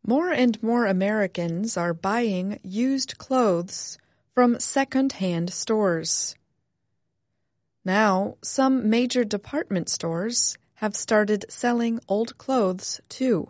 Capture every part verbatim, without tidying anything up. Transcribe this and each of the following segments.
More and more Americans are buying used clothes from second-hand stores. Now, some major department stores have started selling old clothes too.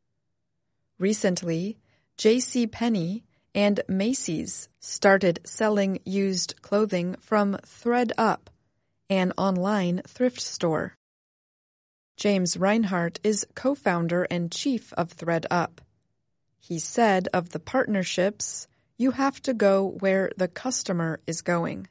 Recently, J C Penney and Macy's started selling used clothing from ThredUp, an online thrift store. James Reinhart is co-founder and chief of ThredUp. He said of the partnerships, "You have to go where the customer is going."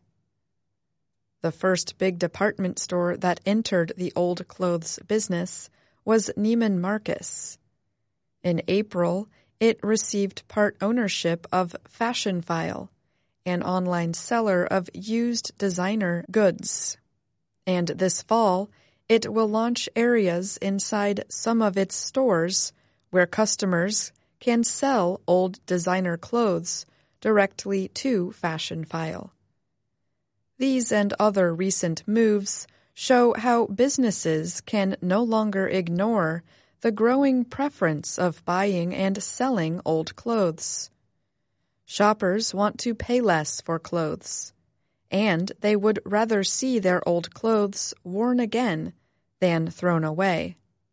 The first big department store that entered the old clothes business was Neiman Marcus. In April, it received part ownership of Fashionphile, an online seller of used designer goods. And this fall, it will launch areas inside some of its stores where customers can sell old designer clothes directly to Fashionphile. These and other recent moves show how businesses can no longer ignore the growing preference of buying and selling old clothes. Shoppers want to pay less for clothes, and they would rather see their old clothes worn again than thrown away.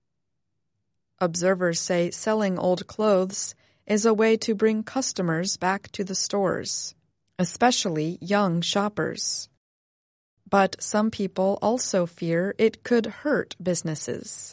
Observers say selling old clothes is a way to bring customers back to the stores, especially young shoppers. But some people also fear it could hurt businesses.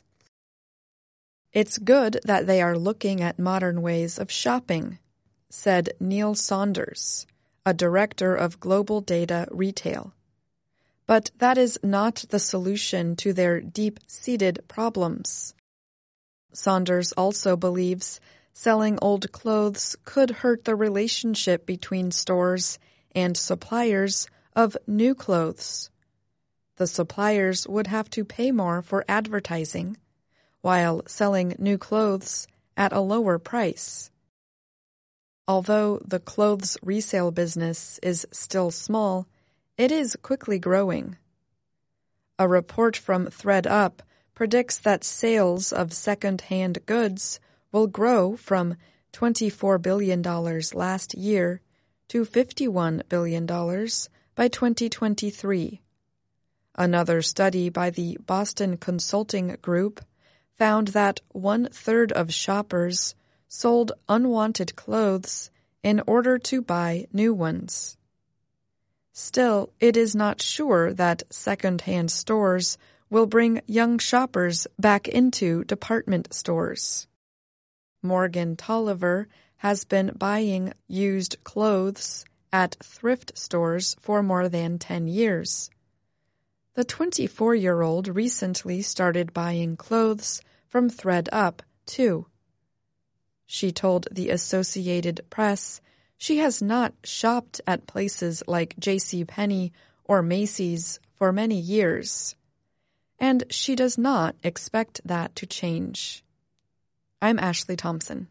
It's good that they are looking at modern ways of shopping, said Neil Saunders, a director of Global Data Retail. But that is not the solution to their deep-seated problems. Saunders also believes selling old clothes could hurt the relationship between stores and suppliers of new clothes. The suppliers would have to pay more for advertising, while selling new clothes at a lower price. Although the clothes resale business is still small, it is quickly growing. A report from ThredUp predicts that sales of second-hand goods will grow from twenty-four billion dollars last year to fifty-one billion dollars by twenty twenty-three. Another study by the Boston Consulting Group found that one-third of shoppers sold unwanted clothes in order to buy new ones. Still, it is not sure that second-hand stores will bring young shoppers back into department stores. Morgan Tolliver has been buying used clothes at thrift stores for more than ten years. The twenty-four-year-old recently started buying clothes from ThredUp, too. She told the Associated Press she has not shopped at places like J C Penney or Macy's for many years, and she does not expect that to change. I'm Ashley Thompson.